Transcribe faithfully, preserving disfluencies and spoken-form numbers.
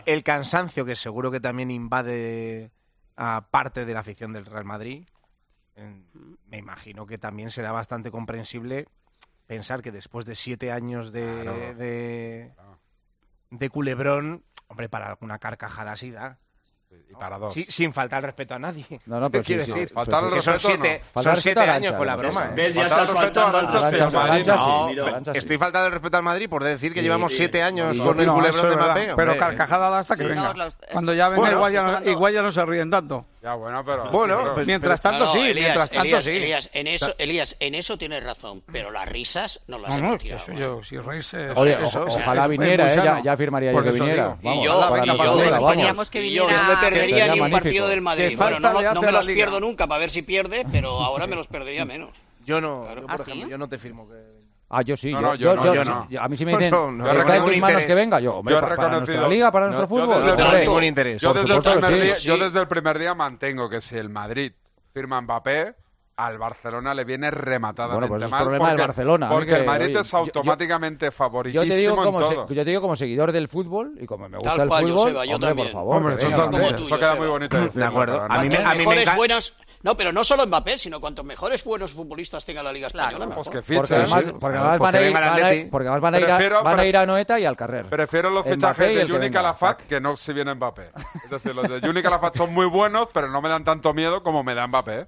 El cansancio, que seguro que también invade a parte de la afición del Real Madrid, eh, me imagino que también será bastante comprensible pensar que después de siete años de, Claro. de, de culebrón, hombre, para alguna carcajada así da. Y para dos. Sí, sin faltar el respeto a nadie. No, no, pero sí, Quiero sí. decir, Faltar el que son respeto, siete, no. Faltar son el siete respeto a años Arantxa, con la ¿no? broma. ¿eh? ¿Ves? Ya Faltar estás el respeto a faltando al Arantxa, respeto sí, al Madrid, Madrid. sí. No, Mira. Arantxa sí. estoy faltando el respeto al Madrid por decir que Sí, llevamos sí. siete años Y con yo- el No, culebrón eso de es verdad, Mbappé. pero hombre. carcajada hasta que Sí. venga. No, los- Cuando ya venga Bueno, igual, ya estoy no, tomando- igual ya no se ríen tanto. Ya, bueno, pero... Bueno, pero- pues- Mientras pero- tanto No, no, sí, Elías, mientras tanto Elías, sí. Elías, en eso, Elías, en eso tienes razón, pero las risas no las No, no, hemos tirado. eso ¿eh? yo, si reírse... Oye, eso, o- eso, ojalá es viniera, muy ¿eh? Ya, sano. ya firmaría Por yo que eso viniera. digo. Y Vamos, yo, para y la yo, partida, y vamos. Queríamos que y yo no me viniera- perdería Sería ni un magnífico. partido del Que Madrid. falta Bueno, no, le no hace me la los Liga. pierdo nunca para ver si pierde, pero ahora me los perdería menos. Yo no, Claro. yo, ¿Ah, por sí? ejemplo, yo no te firmo que... Ah, yo sí. No, yo, no, yo yo, no, yo- yo sí. no. Yo- a mí si me dicen, No, no, ¿está no en tengo tus ningún manos interés. que venga? Yo, hombre, Yo he pa- para reconocido- nuestra liga, para nuestro yo fútbol. desde el hombre, No tengo ningún interés. Yo Por desde, el supuesto que primer sí. día, Sí. yo desde el primer día mantengo que si el Madrid firma Mbappé, al Barcelona le viene rematadamente Bueno, pues eso es mal. problema del porque- Barcelona. A mí Porque que, el Madrid oye, es yo- yo- automáticamente Yo favoritísimo te, digo como en se- todo. yo te digo como seguidor del fútbol y como me gusta Tal el cual, fútbol, Joseba, yo hombre, también. por favor, Hombre, que venga, totalmente. hombre. Tú, Eso queda Joseba. muy bonito De decirlo, acuerdo. pero no. A mí me- Cuantos a mí me mejores encanta- buenos... No, pero no solo Mbappé, sino cuantos mejores buenos futbolistas tenga la Liga Claro. Española. Pues mejor. que Porque fichen. además, sí. porque Claro, además van, porque a ir, venga el van, a, Atleti. porque además van, a ir a, Prefiero- van a pre- ir a Noeta y al Carrer. Prefiero los Mbappé fichajes y de el que Juni venga. Calafat que no si viene Mbappé. Es decir, los de Juni Calafat son muy buenos, pero no me dan tanto miedo como me da Mbappé.